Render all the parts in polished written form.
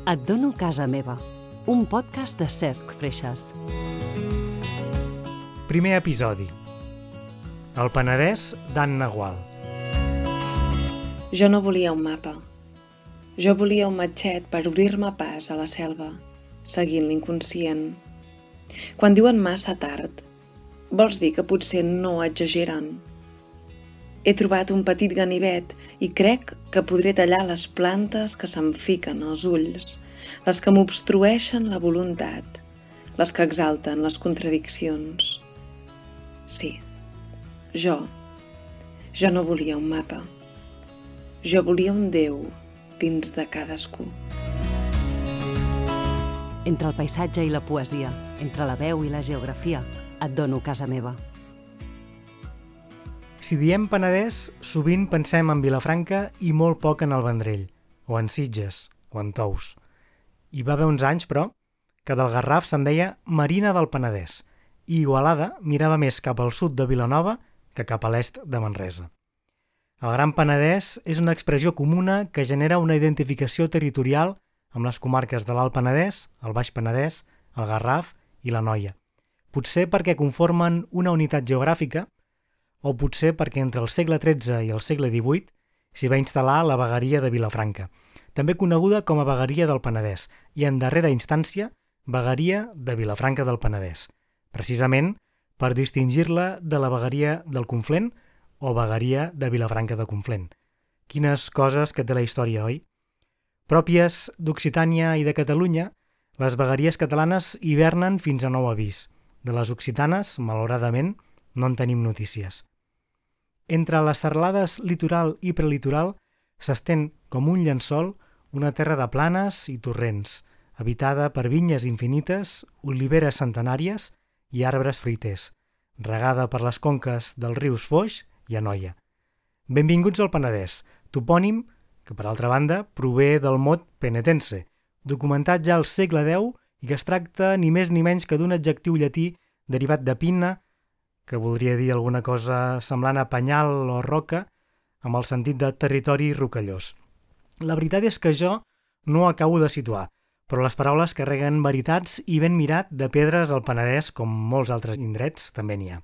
Et dono casa meva, un podcast de Cesc Freixas. Primer episodi. El Penedès d'Anna Gual. Jo no volia un mapa. Jo volia un matxet per obrir-me pas a la selva, seguint l'inconscient. Quan diuen massa tard, vols dir que potser no exageren? He trobat un petit ganivet i crec que podré tallar les plantes que se'm fiquen als ulls, les que m'obstrueixen la voluntat, les que exalten les contradiccions. Sí, jo no volia un mapa. Jo volia un Déu dins de cadascú. Entre el paisatge i la poesia, entre la veu i la geografia, et dono casa meva. Si diem Penedès, sovint pensem en Vilafranca i molt poc en el Vendrell, o en Sitges, o en Tous. Hi va haver uns anys, però, que del Garraf se'n deia Marina del Penedès, i Igualada mirava més cap al sud de Vilanova que cap a l'est de Manresa. El Gran Penedès és una expressió comuna que genera una identificació territorial amb les comarques de l'Alt Penedès, el Baix Penedès, el Garraf i l'Anoia. Potser perquè conformen una unitat geogràfica, o potser perquè entre el segle XIII i el segle XVIII s'hi va instal·lar la vegueria de Vilafranca, també coneguda com a vegueria del Penedès, i en darrera instància, vegueria de Vilafranca del Penedès, precisament per distingir-la de la vegueria del Conflent o vegueria de Vilafranca de Conflent. Quines coses que té la història, oi? Pròpies d'Occitània i de Catalunya, les vegueries catalanes hivernen fins a nou avís. De les occitanes, malauradament, no en tenim notícies. Entre les serralades litoral i prelitoral s'estén com un llençol una terra de planes i torrents, habitada per vinyes infinites, oliveres centenàries i arbres fruiters, regada per les conques dels rius Foix i Anoia. Benvinguts al Penedès, topònim que, per altra banda, prové del mot penetense, documentat ja al segle X i que es tracta ni més ni menys que d'un adjectiu llatí derivat de pinna, que voldria dir alguna cosa semblant a penyal o roca, amb el sentit de territori rocallós. La veritat és que jo no ho acabo de situar, però les paraules carreguen veritats i ben mirat de pedres al Penedès, com molts altres indrets, també n'hi ha.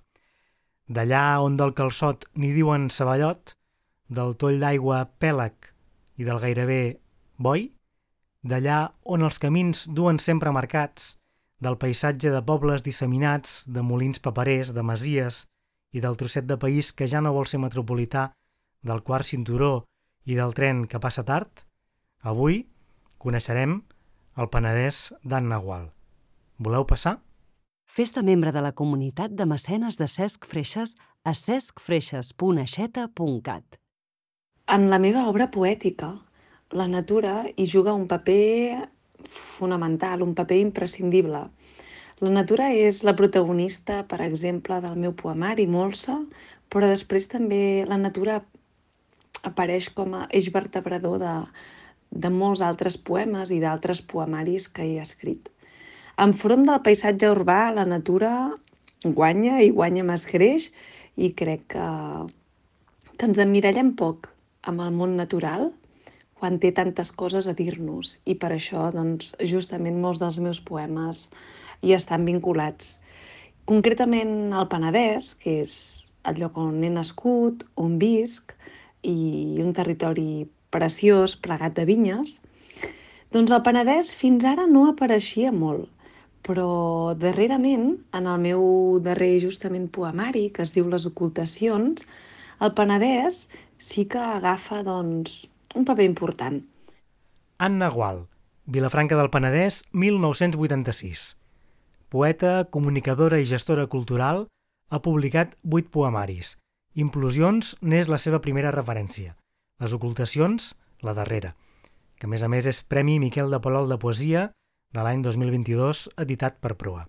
D'allà on del Calçot n'hi diuen Savallot, del Toll d'Aigua Pèlag i del gairebé Boi, d'allà on els camins duen sempre marcats, del paisatge de pobles disseminats, de molins paperers, de masies i del trosset de país que ja no vol ser metropolità, del quart cinturó i del tren que passa tard, avui coneixerem el Penedès d'Anna Gual. Voleu passar? Fes-te membre de la comunitat de mecenes de Cesc Freixas a cescfreixas.aixeta.cat. En la meva obra poètica, la natura hi juga un paper fonamental, un paper imprescindible. La natura és la protagonista, per exemple, del meu poemari Molsa, però després també la natura apareix com a eix vertebrador de molts altres poemes i d'altres poemaris que he escrit. Enfront del paisatge urbà, la natura guanya i guanya més greix, i crec que ens emmirallem poc amb el món natural quan té tantes coses a dir-nos, i per això, doncs, justament molts dels meus poemes hi estan vinculats. Concretament al Penedès, que és el lloc on he nascut, on visc, i un territori preciós, plegat de vinyes, doncs el Penedès fins ara no apareixia molt, però darrerament, en el meu darrer justament poemari, que es diu Les ocultacions, el Penedès sí que agafa, doncs, un paper important. Anna Gual, Vilafranca del Penedès, 1986. Poeta, comunicadora i gestora cultural, ha publicat 8 poemaris. Implosions n'és la seva primera referència. Les ocultacions, la darrera, que a més és Premi Miquel de Palol de Poesia de l'any 2022, editat per Proa.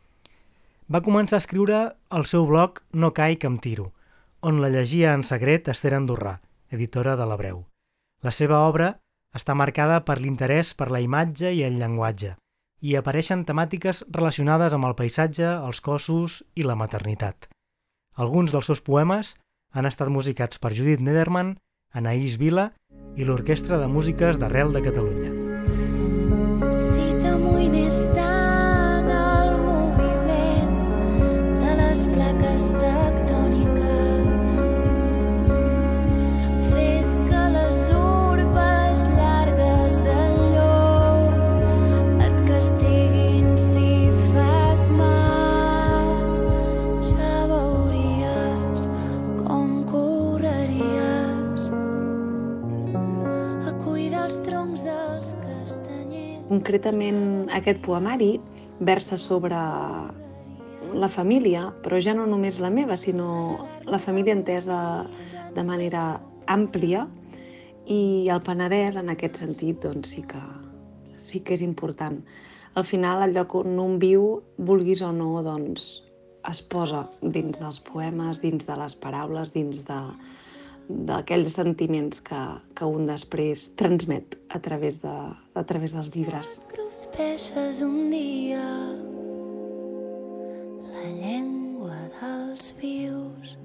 Va començar a escriure al seu blog No caic em tiro, on la llegia en secret Esther Andorrà, editora de l'Hebreu. La seva obra està marcada per l'interès per la imatge i el llenguatge, i apareixen temàtiques relacionades amb el paisatge, els cossos i la maternitat. Alguns dels seus poemes han estat musicats per Judit Nederman, Anaïs Vila i l'Orquestra de Músiques d'Arrel de Catalunya. amoïnis tant el moviment de les plaques tectòniques. Fes que les urbes llargues del llop et castiguin si fas mal. Ja veuries com correries a cuidar els troncs dels castanyers. Concretament, aquest poemari versa sobre la família, però ja no només la meva, sinó la família entesa de manera àmplia, i el Penedès, en aquest sentit, doncs sí que és important. Al final, el lloc on un viu, vulguis o no, doncs es posa dins dels poemes, dins de les paraules, dins d'aquells sentiments que un després transmet a través dels llibres. Cruspeixes un dia la llengua dels vius.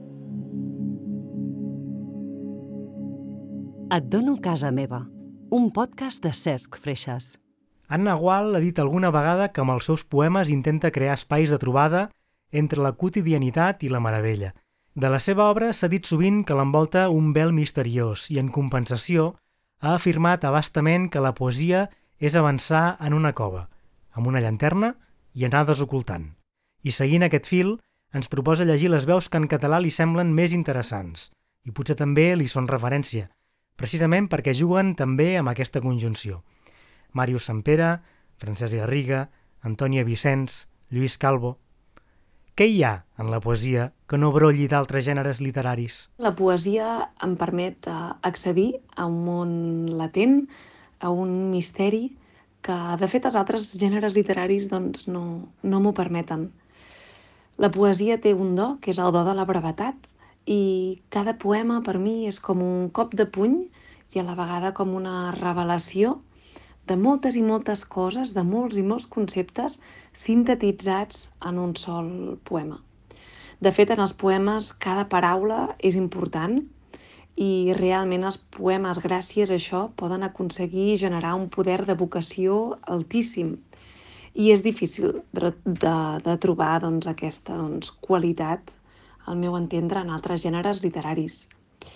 Et dono casa meva, un podcast de Cesc Freixas. Anna Gual ha dit alguna vegada que amb els seus poemes intenta crear espais de trobada entre la quotidianitat i la meravella. De la seva obra s'ha dit sovint que l'envolta un vel misteriós i, en compensació, ha afirmat abastament que la poesia és avançar en una cova, amb una llanterna i anar desocultant. I seguint aquest fil, ens proposa llegir les veus que en català li semblen més interessants, i potser també li són referència, precisament perquè juguen també amb aquesta conjunció. Màrius Sampere, Francesc Garriga, Antònia Vicenç, Lluís Calvo... Què hi ha en la poesia que no brolli d'altres gèneres literaris? La poesia em permet accedir a un món latent, a un misteri que, de fet, els altres gèneres literaris doncs, no m'ho permeten. La poesia té un do, que és el do de la brevetat, i cada poema per mi és com un cop de puny i a la vegada com una revelació de moltes i moltes coses, de molts i molts conceptes sintetitzats en un sol poema. De fet, en els poemes cada paraula és important i realment els poemes, gràcies a això, poden aconseguir generar un poder d'evocació altíssim. I és difícil de trobar aquesta qualitat, al meu entendre, en altres gèneres literaris.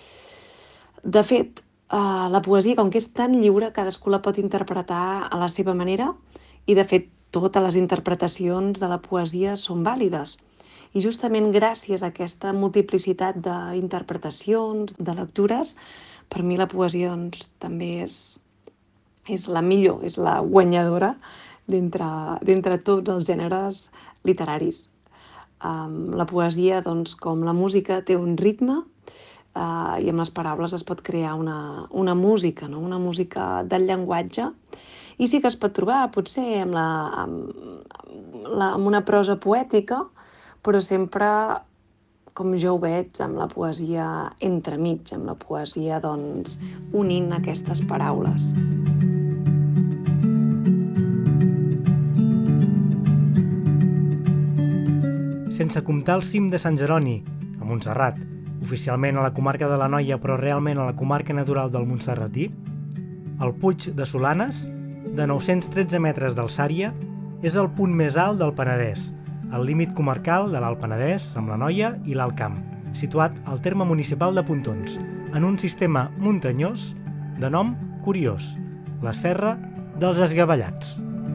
De fet, la poesia, com que és tan lliure, cadascú la pot interpretar a la seva manera i, de fet, totes les interpretacions de la poesia són vàlides. I justament gràcies a aquesta multiplicitat d'interpretacions, de lectures, per mi la poesia també és la millor, és la guanyadora d'entre tots els gèneres literaris. La poesia, com la música, té un ritme, i amb les paraules es pot crear una música, no? Una música del llenguatge, i sí que es pot trobar potser amb una prosa poètica, però sempre, com jo ho veig, amb la poesia entremig, amb la poesia unint aquestes paraules. Sense comptar el cim de Sant Jeroni, a Montserrat, oficialment a la comarca de l'Anoia però realment a la comarca natural del Montserratí, el Puig de Solanes, de 913 metres d'alçària, és el punt més alt del Penedès, al límit comarcal de l'Alt Penedès amb l'Anoia i l'Alt Camp, situat al terme municipal de Pontons, en un sistema muntanyós de nom curiós, la Serra dels Esgavellats.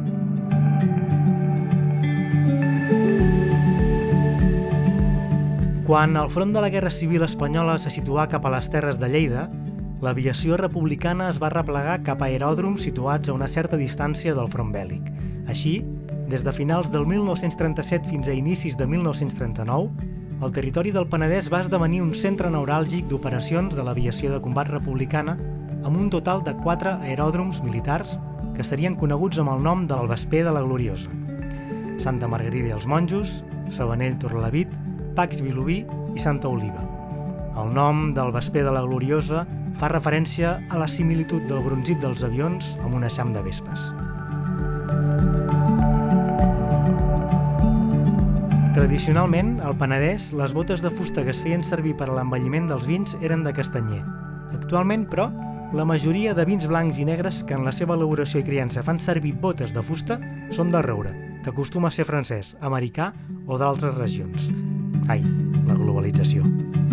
Quan el front de la Guerra Civil Espanyola se situà cap a les terres de Lleida, l'aviació republicana es va replegar cap a aeròdroms situats a una certa distància del front bèl·lic. Així, des de finals del 1937 fins a inicis de 1939, el territori del Penedès va esdevenir un centre neuràlgic d'operacions de l'aviació de combat republicana amb un total de 4 aeròdroms militars que serien coneguts amb el nom del Vesper de la Gloriosa: Santa Margarida i els Monjos, Sabanell-Torrelavit, Pacs Vilobí i Santa Oliva. El nom del Vesper de la Gloriosa fa referència a la similitud del brunzit dels avions amb un eixam de vespes. Tradicionalment, al Penedès, les botes de fusta que es feien servir per a l'envelliment dels vins eren de castanyer. Actualment, però, la majoria de vins blancs i negres que en la seva elaboració i criança fan servir botes de fusta són del roure, que acostuma a ser francès, americà o d'altres regions. Ai, la globalització.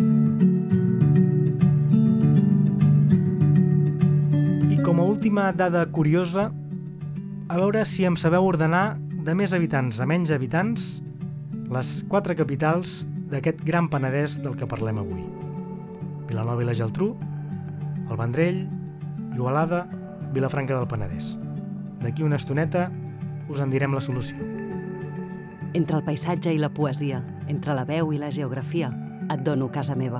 I com a última dada curiosa, a veure si em sabeu ordenar de més habitants a menys habitants les 4 capitals d'aquest Gran Penedès del que parlem avui. Vilanova i la Geltrú, el Vendrell, Igualada, Vilafranca del Penedès. D'aquí una estoneta us en direm la solució. Entre el paisatge i la poesia, entre la veu i la geografia, et dono casa meva.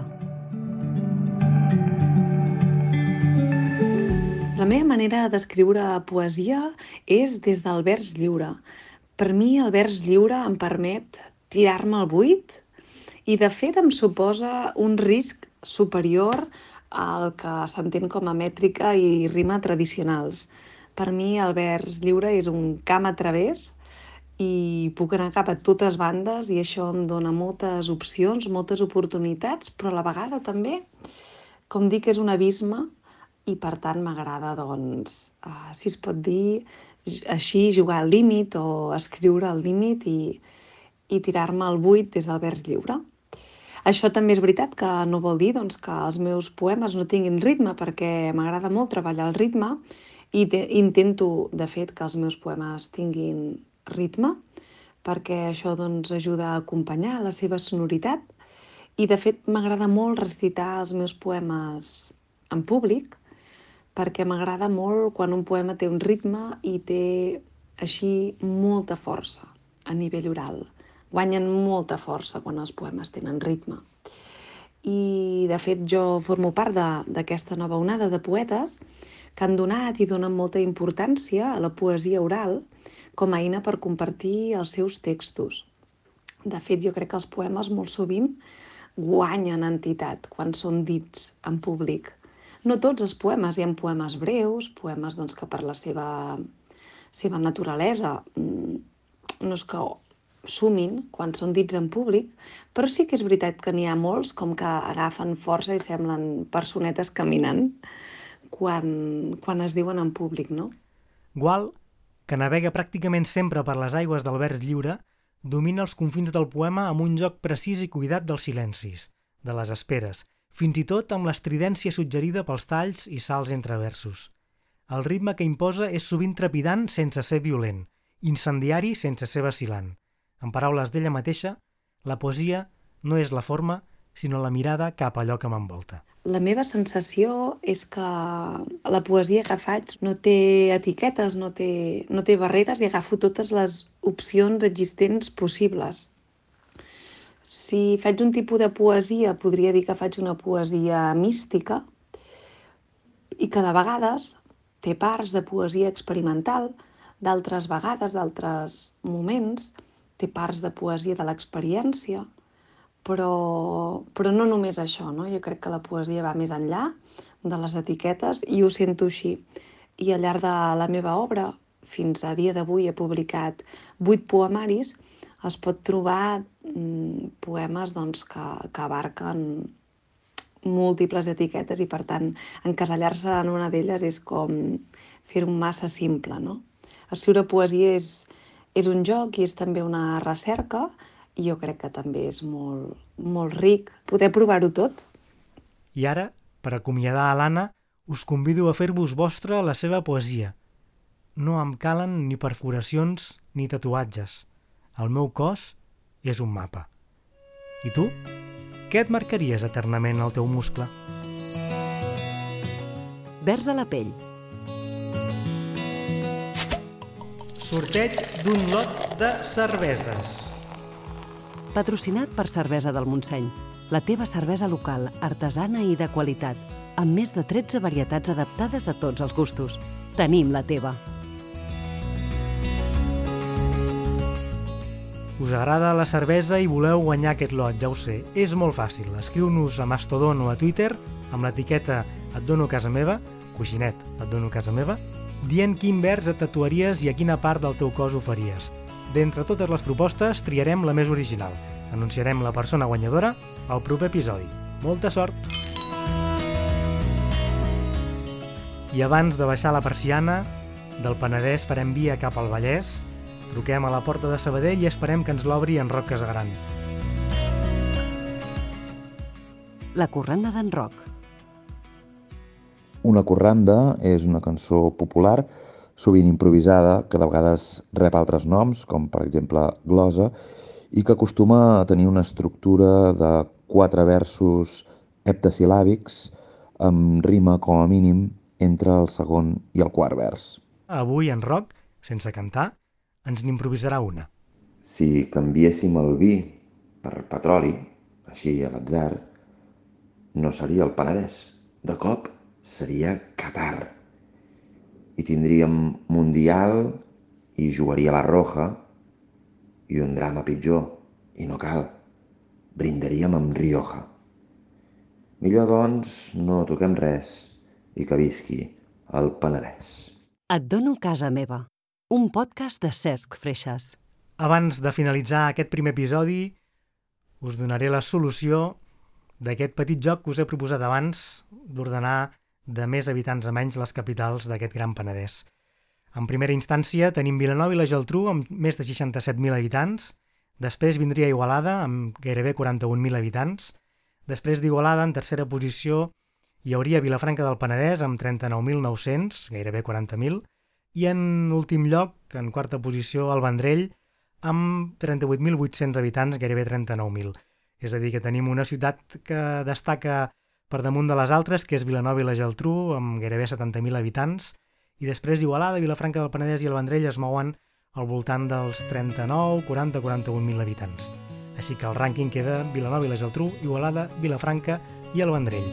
La meva manera d'escriure poesia és des del vers lliure. Per mi el vers lliure em permet tirar-me al buit i de fet em suposa un risc superior al que s'entén com a mètrica i rima tradicionals. Per mi el vers lliure és un camp a través i puc anar cap a totes bandes i això em dona moltes opcions, moltes oportunitats, però a la vegada també, com dic, és un abisme i per tant m'agrada, doncs, si es pot dir així, jugar al límit o escriure al límit i tirar-me al buit des del vers lliure. Això també és veritat que no vol dir doncs, que els meus poemes no tinguin ritme, perquè m'agrada molt treballar el ritme i intento, de fet, que els meus poemes tinguin ritme, perquè això doncs, ajuda a acompanyar la seva sonoritat. I, de fet, m'agrada molt recitar els meus poemes en públic, perquè m'agrada molt quan un poema té un ritme i té així molta força a nivell oral. Guanyen molta força quan els poemes tenen ritme. I, de fet, jo formo part d'aquesta nova onada de poetes que han donat i donen molta importància a la poesia oral com a eina per compartir els seus textos. De fet, jo crec que els poemes molt sovint guanyen entitat quan són dits en públic. No tots els poemes, hi ha poemes breus, poemes doncs, que per la seva naturalesa no és que sumin quan són dits en públic, però sí que és veritat que n'hi ha molts com que agafen força i semblen personetes caminant quan es diuen en públic, no? Gual, que navega pràcticament sempre per les aigües del vers lliure, domina els confins del poema amb un joc precís i cuidat dels silencis, de les esperes, fins i tot amb l'estridència suggerida pels talls i salts entre versos. El ritme que imposa és sovint trepidant sense ser violent, incendiari sense ser vacil·lant. En paraules d'ella mateixa, la poesia no és la forma, sinó la mirada cap a allò que m'envolta. La meva sensació és que la poesia que faig no té etiquetes, no té barreres i agafo totes les opcions existents possibles. Si faig un tipus de poesia, podria dir que faig una poesia mística i que de vegades té parts de poesia experimental, d'altres vegades, d'altres moments, té parts de poesia de l'experiència, però no només això, no? Jo crec que la poesia va més enllà de les etiquetes i ho sento així. I al llarg de la meva obra, fins a dia d'avui he publicat 8 poemaris, es pot trobar poemes doncs, que abarquen múltiples etiquetes i per tant encasellar-se en una d'elles és com fer-ho massa simple, no? Escriure poesia és un joc i és també una recerca i jo crec que també és molt, molt ric poder provar-ho tot. I ara, per acomiadar a l'Anna, us convido a fer-vos vostra la seva poesia. No em calen ni perforacions ni tatuatges. El meu cos és un mapa. I tu? Què et marcaries eternament al teu muscle? Vers a la pell. Sorteig d'un lot de cerveses. Patrocinat per Cervesa del Montseny, la teva cervesa local, artesana i de qualitat, amb més de 13 varietats adaptades a tots els gustos. Tenim la teva. Us agrada la cervesa i voleu guanyar aquest lot, ja ho sé. És molt fàcil. Escriu-nos a Mastodon o a Twitter amb l'etiqueta et dono casa meva, coixinet, et dono casa meva, dient quin vers et tatuaries i a quina part del teu cos ho faries. D'entre totes les propostes, triarem la més original. Anunciarem la persona guanyadora al proper episodi. Molta sort! I abans de baixar la persiana, del Penedès farem via cap al Vallès, truquem a la porta de Sabadell i esperem que ens l'obri en Roc Casagran. La corranda d'en Roc. Una corranda és una cançó popular, sovint improvisada, que de vegades rep altres noms, com per exemple glosa, i que acostuma a tenir una estructura de 4 versos heptasil·làbics amb rima com a mínim entre el segon i el quart vers. Avui en Roc, sense cantar, ens n'improvisarà una. Si canviéssim el vi per petroli, així a l'atzar, no seria el Penedès. De cop seria Qatar. I tindríem Mundial i jugaria la Roja i un drama pitjor, i no cal. Brindaríem amb Rioja. Millor, doncs, no toquem res i que visqui el Penedès. Et dono casa meva, un podcast de Cesc Freixas. Abans de finalitzar aquest primer episodi, us donaré la solució d'aquest petit joc que us he proposat abans d'ordenar de més habitants a menys les capitals d'aquest Gran Penedès. En primera instància tenim Vilanova i la Geltrú amb més de 67.000 habitants, després vindria Igualada amb gairebé 41.000 habitants, després d'Igualada en tercera posició hi hauria Vilafranca del Penedès amb 39.900, gairebé 40.000, i en últim lloc, en quarta posició, el Vendrell amb 38.800 habitants, gairebé 39.000. És a dir, que tenim una ciutat que destaca per damunt de les altres, que és Vilanova i la Geltrú, amb gairebé 70.000 habitants, i després Igualada, Vilafranca del Penedès i el Vendrell es mouen al voltant dels 39, 40, 41.000 habitants. Així que el rànquing queda Vilanova i la Geltrú, Igualada, Vilafranca i el Vendrell.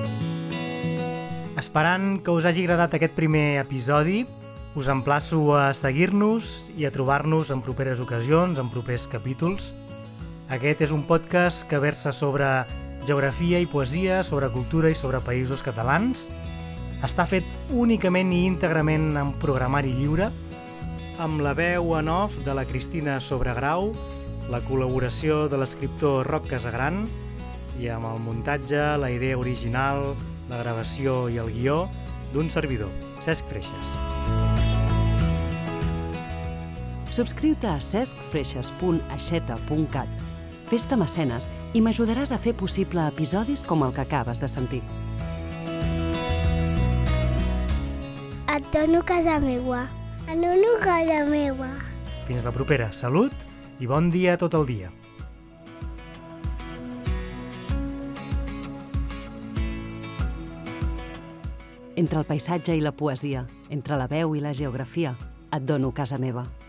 Esperant que us hagi agradat aquest primer episodi, us emplaço a seguir-nos i a trobar-nos en properes ocasions, en propers capítols. Aquest és un podcast que versa sobre geografia i poesia, sobre cultura i sobre països catalans. Està fet únicament i íntegrament en programari lliure, amb la veu en off de la Cristina Sobregrau, la col·laboració de l'escriptor Roc Casagran i amb el muntatge, la idea original, la gravació i el guió d'un servidor, Cesc Freixas. Subscriu-te a cescfreixas.aixeta.cat. Fes-te mecenes i m'ajudaràs a fer possible episodis com el que acabes de sentir. Et dono casa meua. Et dono casa meua. Fins la propera. Salut i bon dia tot el dia. Entre el paisatge i la poesia, entre la veu i la geografia, et dono casa meva.